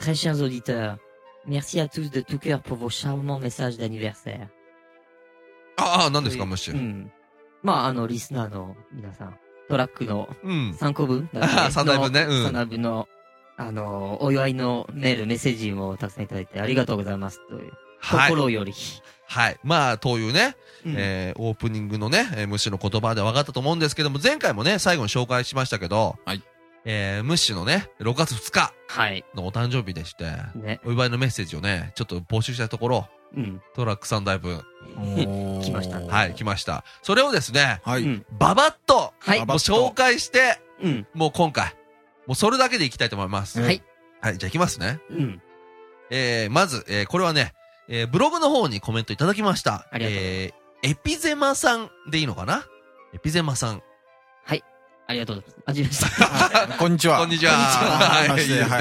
très chers auditeurs, merci à tous de tout cœur pour vos charmants messages d'anniversaire. 何ですか、ムッシュ。 うん。まあ、リスナーの皆さん、トラックの3個分 3台分ね。 3台分の、お祝いのメッセージもたくさんいただいてありがとうございますという。心より。 はい。まあ、というね、オープニングのね、ムッシュの言葉で分かったと思うんですけども、前回もね、最後に紹介しましたけど、はい。ムッシュのね、6月2日のお誕生日でして、ね、お祝いのメッセージをね、ちょっと募集したところ、トラック3台分。 来ましたね。 はい、来ました。それをですね、はい。ババッと、はい。もう紹介して、もう今回、もうそれだけでいきたいと思います。はい。はい、じゃあ行きますね。まず、これはね、ブログの方にコメントいただきました。 ありがとうございます。 エピゼマさんでいいのかな？エピゼマさん。 はい。ありがとうございます。はじめまして。 こんにちは。 こんにちは。 はい。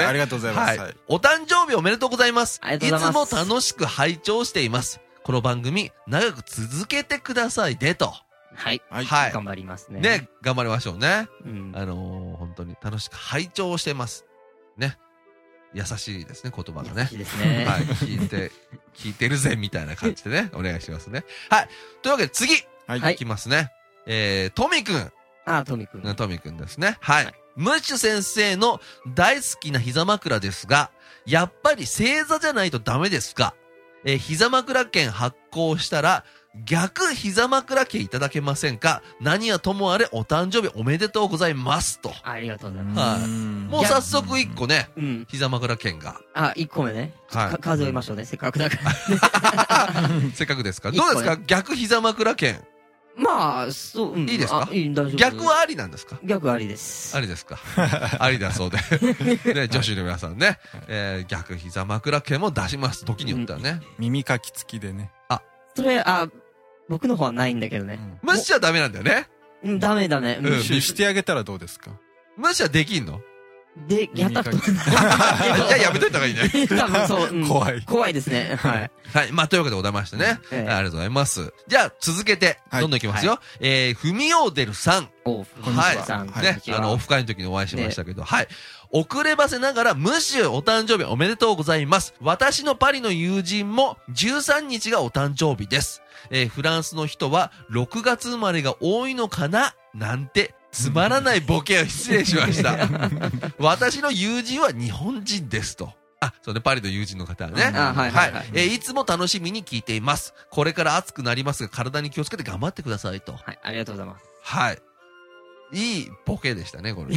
ありがとうございます。はい。 お誕生日おめでとうございます。 ありがとうございます。 いつも楽しく拝聴しています。この番組、長く続けてくださいね、と。 はい。はい。頑張りますね。 ね、頑張りましょうね。本当に楽しく拝聴してます。ね。優しいですね、言葉がね。 優しいですね。 はい。聞いてるぜ、みたいな感じでね、お願いしますね。はい。というわけで次。はい。いきますね。トミくん。 トミくん。 トミくんですね。はい。ムッシュ先生の大好きな膝枕ですが、やっぱり正座じゃないとダメですか？膝枕券発行したら、逆膝枕券いただけませんか？何はともあれお誕生日おめでとうございますと。 ありがとうございます。 はい。もう早速1個ね、膝枕券が。 1個目ね。はい。数えましょうね、せっかくだから。 せっかくですか？どうですか？逆膝枕券。 まあ、そう、 いいですか？ 大丈夫。 逆はありなんですか？ 逆ありです。 ありですか？ありだそうで。ね、女子の皆さんね、逆膝枕券も出します。時によってはね。 耳かき付きでね。 それ、僕の方はないんだけどね。 ムッシュはダメなんだよね。 ダメだね。 してあげたらどうですか？ ムッシュはできんの？ やったことない。 じゃあやめといた方がいいね。 多分そう。 怖い。 怖いですね。はい。 はい。まあ、というわけでございましてね。ありがとうございます。じゃあ、続けて、どんどんいきますよ。ふみおでるさん。 はい。 ね。オフ会の時にお会いしましたけど、はい。遅ればせながら、ムッシュお誕生日おめでとうございます。私のパリの友人も13日がお誕生日です。フランスの人は6月生まれが多いのかななんて、つまらないボケを失礼しました。私の友人は日本人ですと。そうね、パリの友人の方はね。はい。いつも楽しみに聞いています。これから暑くなりますが、体に気をつけて頑張ってくださいと。 はい、ありがとうございます。 はい。いいボケでしたね、これね。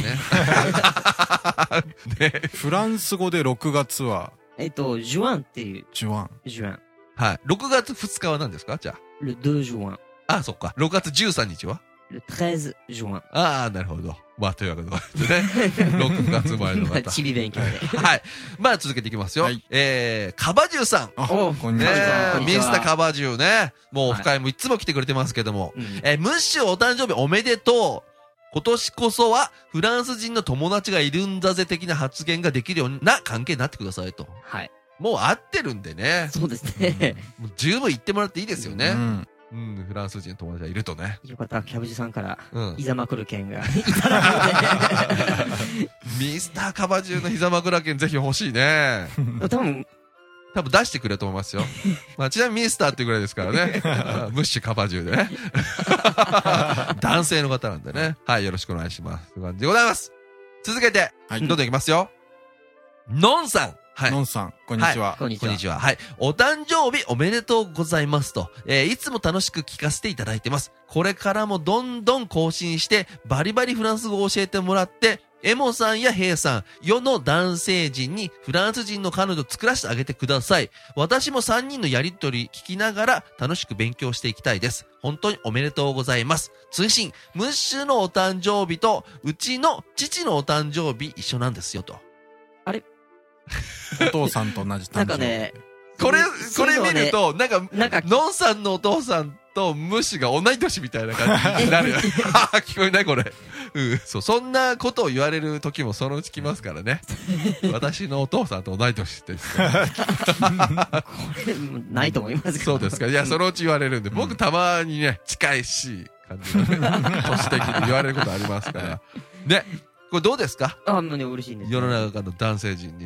フランス語で6月はジュワンっていう。 ジュワン。 はい。6月2日は何ですか？じゃあ。 le 2 juin。 そっか。6月13日は le 13 juin。 なるほど。まあ、というわけでね。6月生まれの方。 チビ勉強で。 はい。まあ、続けていきますよ。カバジュさん。 こんにちは。 ミスターカバジュね。もう、オフ会もいつも来てくれてますけども。ムッシュお誕生日おめでとう。今年こそはフランス人の友達がいるんだぜ的な発言ができるような関係になってくださいと。 はい。 もう合ってるんでね。 そうですね。 もう十分言ってもらっていいですよね。フランス人の友達がいるとね。 よかった、キャブジさんから、膝枕券がいただくので。 ミスターカバジュの膝枕券ぜひ欲しいね。多分出してくれると思いますよ。まあ、ちなみにミスターってぐらいですからね。ムッシュカバジュでね。男性の方なんでね。はい、よろしくお願いします。という感じでございます。続けて、どんどんいきますよ。のんさん。はい。 のんさん、こんにちは。 こんにちは。はい。お誕生日おめでとうございますと。いつも楽しく聞かせていただいてます。これからもどんどん更新して、バリバリフランス語を教えてもらって、エモさんやヘイさん、世の男性陣にフランス人の彼女を作らせてあげてください。私も3人のやりとり聞きながら楽しく勉強していきたいです。本当におめでとうございます。通信、ムッシュのお誕生日と、うちの父のお誕生日一緒なんですよと。 あれお父さんと同じ誕生日。 なんかね、 これ見ると、なんか、ノンさんのお父さんとムッシュが同い年みたいな感じになるよ。聞こえないこれ。そう、そんなことを言われる時もそのうち来ますからね。私のお父さんと同い年ですから。 これ、ないと思いますけど。 そうですか。いや、そのうち言われるんで、僕たまにね、近いし、感じでね、年的に言われることありますから。ね。これどうですか？ 嬉しいんです。 世の中の男性陣に。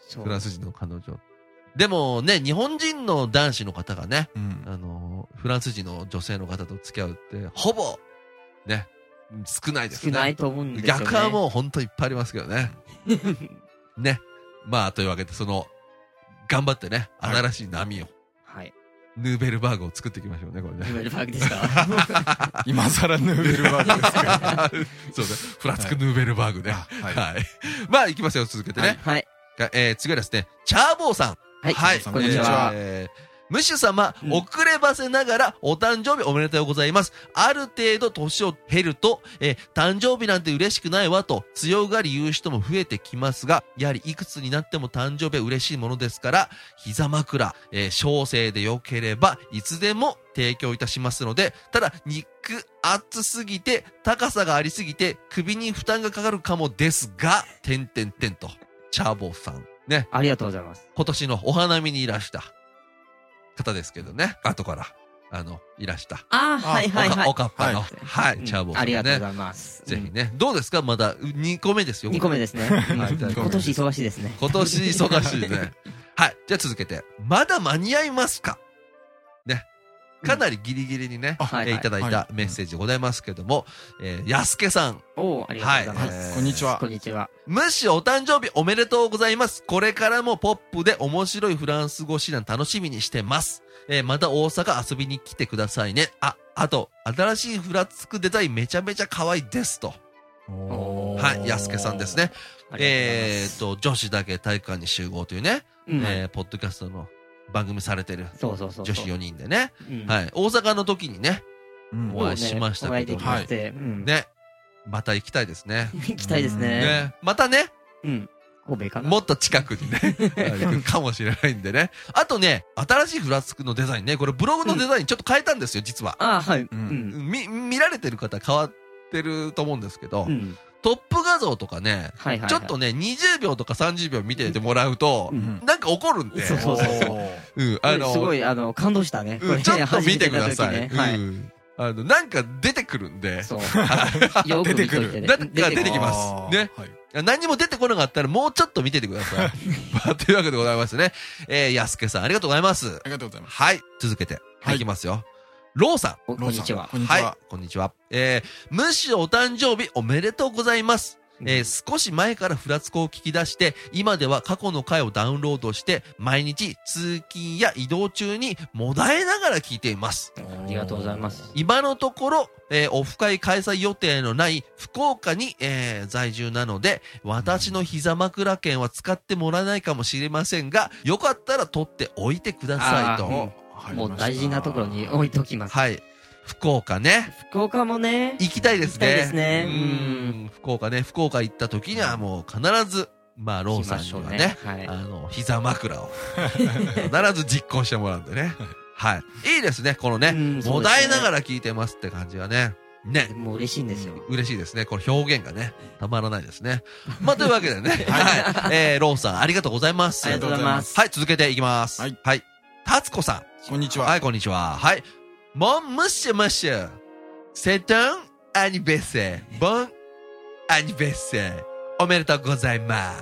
そうフランス人の彼女。でもね、日本人の男子の方がね、フランス人の女性の方と付き合うって、ほぼ、ね、少ないですね。 少ないと思うんですよね。 逆はもう本当いっぱいありますけどね。ね。まあ、というわけで、頑張ってね、新しい波を、 はい。 ヌーベルバーグを作っていきましょうね、これね。 ヌーベルバーグですか今更ヌーベルバーグですかそうね。フランスクヌーベルバーグね。 はい。 はい。まあ、行きますよ、続けてね。 はい。 次はですね、チャーボーさん。 はい。こんにちは。 ムッシュ様、遅ればせながらお誕生日おめでとうございます。ある程度年を経ると、誕生日なんて嬉しくないわと強がり言う人も増えてきますが、やはりいくつになっても誕生日は嬉しいものですから、膝枕、小生でよければいつでも提供いたしますので、ただ肉厚すぎて高さがありすぎて首に負担がかかるかもですが、と、チャーボーさん。ね。 ありがとうございます。 今年のお花見にいらした方ですけどね。後から、いらした。 はいはいはい。 おかっぱの。はい、チャーボーさんね。 ありがとうございます。 ぜひね。どうですかまだ2個目ですよ。 2個目ですね。今年忙しいですね。 今年忙しいね。はい。じゃあ続けて。まだ間に合いますかね。かなりギリギリにね、いただいたメッセージでございますけども、やすけさん。 ありがとうございます。 こんにちは。 こんにちは。 ムッシュお誕生日おめでとうございます。これからもポップで面白いフランス語指南楽しみにしてます。また大阪遊びに来てくださいね。あと、新しいフラつくデザインめちゃめちゃ可愛いですと。はい、やすけさんですね。女子だけ体育館に集合というね、ポッドキャストの番組されてる。 女子 4人でね。はい。大阪の時にね、お会いしましたけど。 はい。 ね。また行きたいですね。 行きたいですね。 またね。 神戸かな。 もっと近くにね、行くかもしれないんでね。あとね、新しいフラスクのデザインね、これブログのデザインちょっと変えたんですよ、実は。 はい。 見られてる方変わってると思うんですけど、トップ画像とかね、ちょっとね、20秒とか30秒見ててもらうと、なんか怒るんで。 そう。すごい、感動したね。 ちょっと見てください。なんか出てくるんで。 そう。 出てくる。 なんか出てきます。ね。何も出てこなかったらもうちょっと見ててください。というわけでございますね。やすけさんありがとうございます。 ありがとうございます。 はい。続けて。いきますよ。ローさん。 こんにちは。 はい。こんにちは。ムッシュお誕生日おめでとうございます。少し前からフラつこを聞き出して、今では過去の回をダウンロードして、毎日通勤や移動中にもだえながら聞いています。 ありがとうございます。 今のところ、オフ会開催予定のない福岡に、在住なので、私の膝枕券は使ってもらえないかもしれませんが、よかったら取っておいてくださいと。 もう大事なところに置いときます。 はい。福岡ね。 福岡もね。 行きたいですね。 行きたいですね。 福岡ね。福岡行った時にはもう必ず、まあ、ローさんにはね、膝枕を必ず実行してもらうんでね。はい。いいですね。このね、もだえながら聞いてますって感じはね。ね。 もう嬉しいんですよ。 嬉しいですね。この表現がね、たまらないですね。まあ、というわけでね。はい。ローさんありがとうございます。 ありがとうございます。 はい、続けていきます。はい。タツコさん。 こんにちは。 はい、こんにちは。はい。Mon monsieur, c'est un anniversaire. Bon anniversaire. おめでとうございます。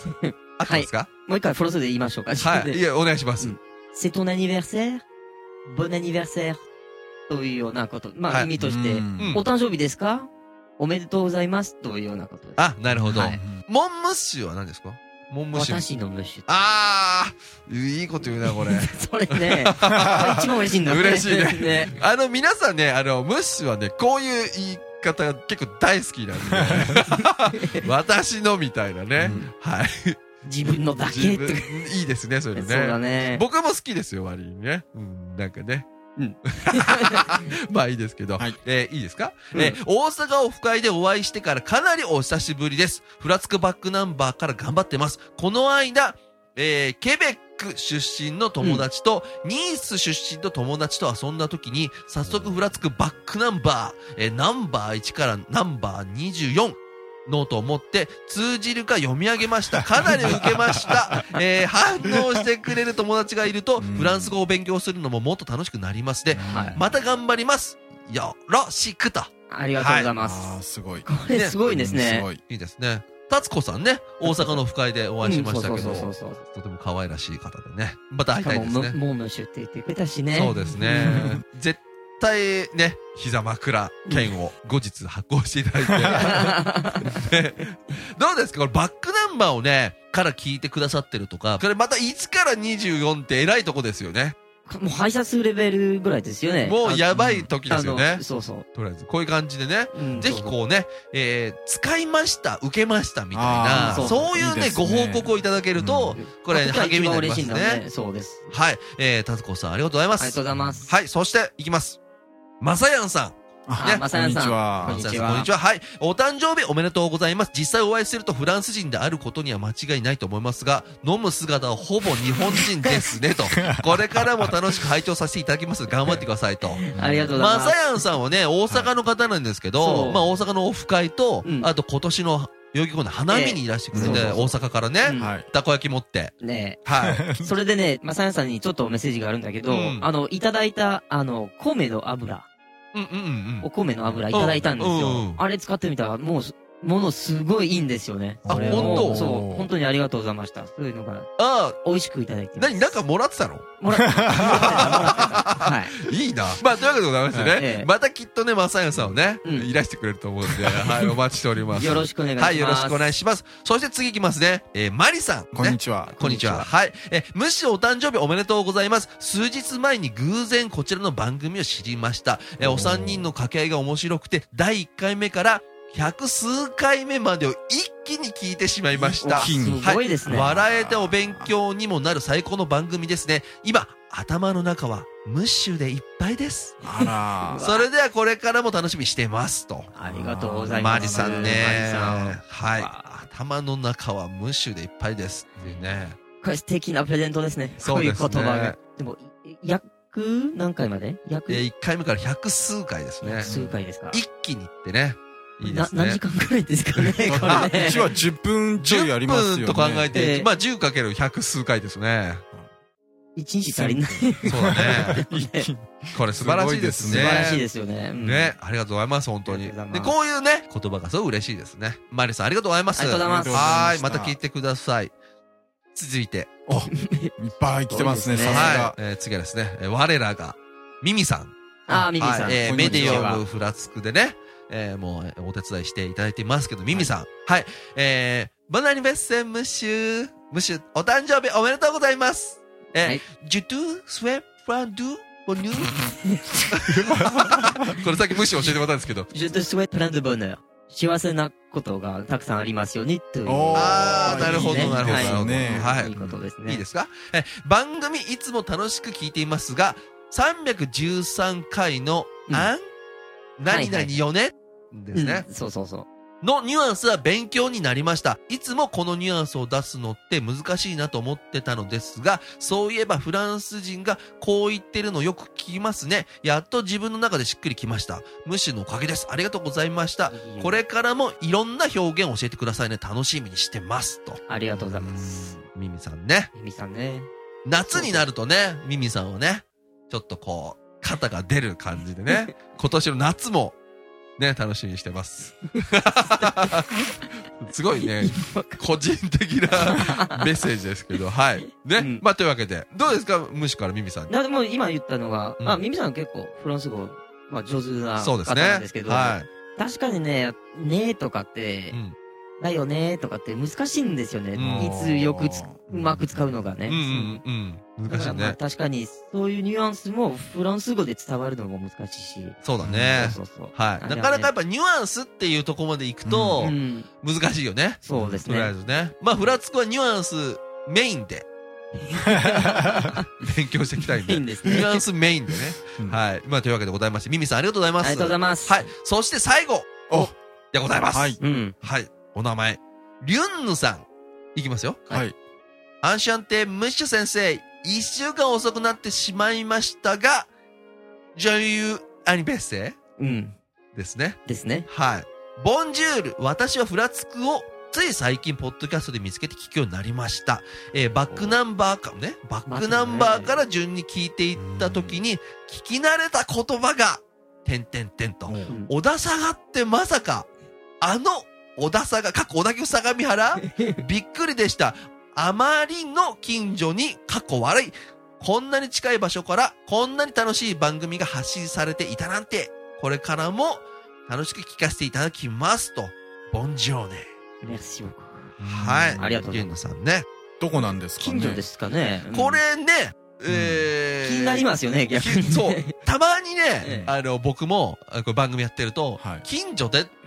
合ってますか？ もう一回フランスで言いましょうか。 はい。いや、お願いします。 C'est ton anniversaire? Bon anniversaire. というようなこと。まあ、意味として、お誕生日ですか？おめでとうございます。というようなことです。 あ、なるほど。モンムッシュは何ですか？ 私のムッシュ。 いいこと言うな、これ。 それね、一番嬉しいんだね。 嬉しいね。皆さんね、ムッシュはね、こういう言い方が結構大好きなんで。私のみたいなね。はい。 自分のだけって。 いいですね、それね。 そうだね。 僕も好きですよ、割にね。なんかね。まあいいですけど。いいですか？大阪オフ会でお会いしてからかなりお久しぶりです。フラつくバックナンバーから頑張ってます。この間、ケベック出身の友達と、ニース出身の友達と遊んだ時に、早速フラつくバックナンバー、ナンバー1からナンバー24、ノートを持って通じるか読み上げました。かなり受けました。反応してくれる友達がいると、フランス語を勉強するのももっと楽しくなりますね。また頑張ります。よろしくと。 ありがとうございます。 すごい。 これすごいですね。 いいですね。 達子さんね、大阪のオフ会でお会いしましたけど、 そう。 とても可愛らしい方でね。また会いたいですね。 もうムッシュって言ってくれたしね。 そうですね。絶対ね、膝枕券を後日発行していただいて。ね、どうですかこれバックナンバーをね、から聞いてくださってるとか、これまた1から24って偉いとこですよね。 もう配車するレベルぐらいですよね。 もうやばい時ですよね。 そう。 とりあえず、こういう感じでね、 うんぜひこうね、使いました、受けましたみたいな、そういうね、ご報告をいただけると、これ、励みになりますね。 そうです。 はい。達子さん、ありがとうございます。 ありがとうございます。 はい、そして、いきます。まさやんさん。 ね、まさやんさん。 こんにちは。 こんにちは。はい。お誕生日おめでとうございます。実際お会いするとフランス人であることには間違いないと思いますが、飲む姿はほぼ日本人ですね、と。これからも楽しく拝聴させていただきます。頑張ってください、と。 ありがとうございます。 まさやんさんはね、大阪の方なんですけど、まあ大阪のオフ会と、あと今年の代々木公園の花見にいらしてくれて、大阪からね、たこ焼き持って。 ねはい。 それでね、まさやんさんにちょっとメッセージがあるんだけど、いただいた、米の油。お米の油いただいたんですよ。あれ使ってみたら、ものすごいいいんですよね。 あ、本当？ そう、本当にありがとうございました。そういうのが、美味しくいただいてます。 何、なんかもらってたの？ もらってた。はい。 いいな。まあ、というわけでございましてね。またきっとね、まさやさんをね、いらしてくれると思うんで、はい、お待ちしております。 よろしくお願いします。 はい、よろしくお願いします。そして次いきますね。マリさん。 こんにちは。 こんにちは。はい。むしお誕生日おめでとうございます。数日前に偶然こちらの番組を知りました。お三人の掛け合いが面白くて、第1回目から、100数回目までを一気に聞いてしまいました。 すごいですね。 笑えてお勉強にもなる最高の番組ですね。今、頭の中はムッシュでいっぱいです。 あら。 それではこれからも楽しみにしてますと。 ありがとうございます。 マリさんね。はい。頭の中はムッシュでいっぱいです。ね。 これ素敵なプレゼントですね。 そうですね。 こういう言葉が。でも、何回まで 1回目から100数回ですね。 数回ですか。 一気にってね。いいですね。 何時間くらいですかね、これね。 うちは10分ちょいやりますよね。 10分と考えて、まあ 10×100 数回ですね。 1日足りない。 そうだね。これ素晴らしいですね。 素晴らしいですよね。 ね、ありがとうございます、本当に。で、こういうね、言葉がすごい嬉しいですね。マリさんありがとうございます。 ありがとうございます。 はい、また聞いてください。続いて。 いっぱい来てますね、さすが。 次はですね、我らが、ミミさん。 ミミさん。 メディオムフラつくでね、もうお手伝いしていただいていますけど、ミミさん。はい。ボナニベッセンムッシュ、お誕生日おめでとうございます。ジュトゥ、スウェフランドゥ、ボヌこれさっきムッシュ教えてもらったんですけど。 ジュトゥ、スウェフランドゥ、ボヌ幸せなことがたくさんありますように、という。 ああ、なるほど、なるほど。 はい。いいことですね。 いいですか？番組いつも楽しく聞いていますが、313回の、何々よねですね。 そうそうそう。 のニュアンスは勉強になりました。いつもこのニュアンスを出すのって難しいなと思ってたのですが、そういえばフランス人がこう言ってるのよく聞きますね。やっと自分の中でしっくりきました。ムッシュのおかげです。ありがとうございました。これからもいろんな表現を教えてくださいね。楽しみにしてます。と。 ありがとうございます。 ミミさんね。 ミミさんね。 夏になるとね、ミミさんはね、ちょっとこう、肩が出る感じでね、今年の夏も、ね、楽しみにしてます。すごいね、個人的なメッセージですけど、はい。ね、まあ、というわけで、どうですか、ムッシュからミミさんに。 でも今言ったのが、ミミさん結構フランス語、まあ、上手な方なんですけど、 はい。 確かにね、ねとかって、だよねとかって難しいんですよね。いつよくうまく使うのがね。 難しいね。 確かに、そういうニュアンスもフランス語で伝わるのも難しいし。 そうだね。はい。なかなかやっぱニュアンスっていうところまで行くと、難しいよね。 そうですね。 とりあえずね。まあ、フラつくはニュアンスメインで。勉強していきたいんで。ニュアンスメインでね。はい。まあ、というわけでございまして、ミミさんありがとうございます。 ありがとうございます。 はい。そして最後。でございます。 はい。 はい。お名前、リュンヌさん。いきますよ。 はい。 アンシャンテムッシュ先生、1週間遅くなってしまいましたが、ジョイユーアニベッセですね。 ですね。 はい。ボンジュール、私はフラつくを、つい最近、ポッドキャストで見つけて聞くようになりました。バックナンバーからね、バックナンバーから順に聞いていったときに、聞き慣れた言葉が、と。小田差がってまさか、 小田坂、小田急相模原びっくりでした。あまりの近所に、笑い。こんなに近い場所から、こんなに楽しい番組が発信されていたなんて、これからも楽しく聞かせていただきますと。ボンジョーネ。 Merci beaucoup。 はい。 ありがとうございます。 ゲンノさんね。 どこなんですかね。 近所ですかね。 これね、 気になりますよね、逆に。 そう。たまにね、僕も、番組やってると、近所でって、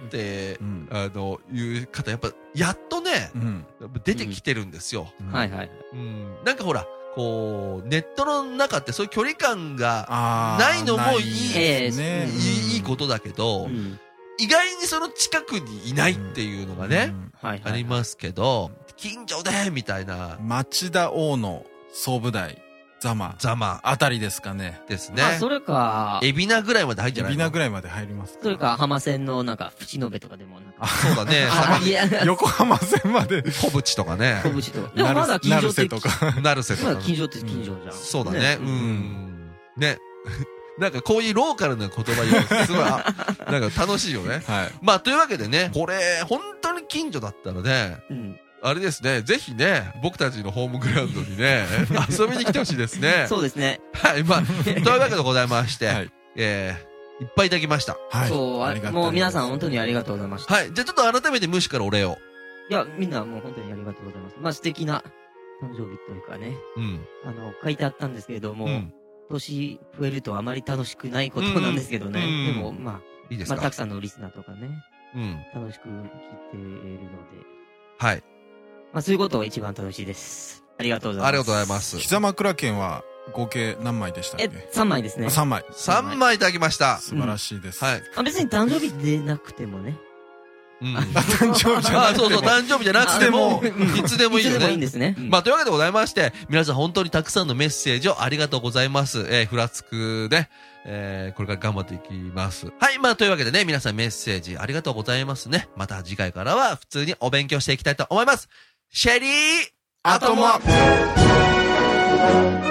いう方、やっぱ、やっとね、出てきてるんですよ。 はいはい。 なんかほら、こう、ネットの中ってそういう距離感がないのもいいことだけど、意外にその近くにいないっていうのがね、ありますけど、近所でみたいな。 町田大野総武大ザマあたりですかね。 ですね。 それか、 海老名ぐらいまで入っちゃない？ 海老名ぐらいまで入ります。 それか、浜線のなんか、淵野辺とかでもなんか。 そうだね。 横浜線まで。 小淵とかね。 小淵とか。でもまだ近所って。 成瀬とか。 成瀬とか。 まだ近所って近所じゃん。 そうだね。ね。なんかこういうローカルな言葉言うすごい、なんか楽しいよね。 はい。 まあというわけでね、これ、本当に近所だったので、あれですね、ぜひね、僕たちのホームグラウンドにね、遊びに来てほしいですね。 そうですね。 はい、まあ、というわけでございまして、いっぱいいただきました。 はい。 そう、もう皆さん本当にありがとうございました。 はい、じゃあちょっと改めてムシからお礼を。 いや、みんなもう本当にありがとうございます。まあ素敵な誕生日というかね、書いてあったんですけれども、年増えるとあまり楽しくないことなんですけどね。でも、まあ、 いいですか？ まあ、たくさんのリスナーとかね、楽しく聞いているので、 はい。 まあ、そういうことが一番楽しいです。ありがとうございます。 ありがとうございます。 膝枕券は合計何枚でしたっけ ？3枚ですね。 3枚。 3枚いただきました。 素晴らしいです。 はい。 別に誕生日でなくてもね。 誕生日じゃなくても。 そうそう、誕生日じゃなくても、いつでもいいよね。 いつでもいいんですね。 まあ、というわけでございまして、皆さん本当にたくさんのメッセージをありがとうございます。ふらつくね、これから頑張っていきます。はい、まあ、というわけでね、皆さんメッセージありがとうございますね。また次回からは普通にお勉強していきたいと思います。シェリーアトモ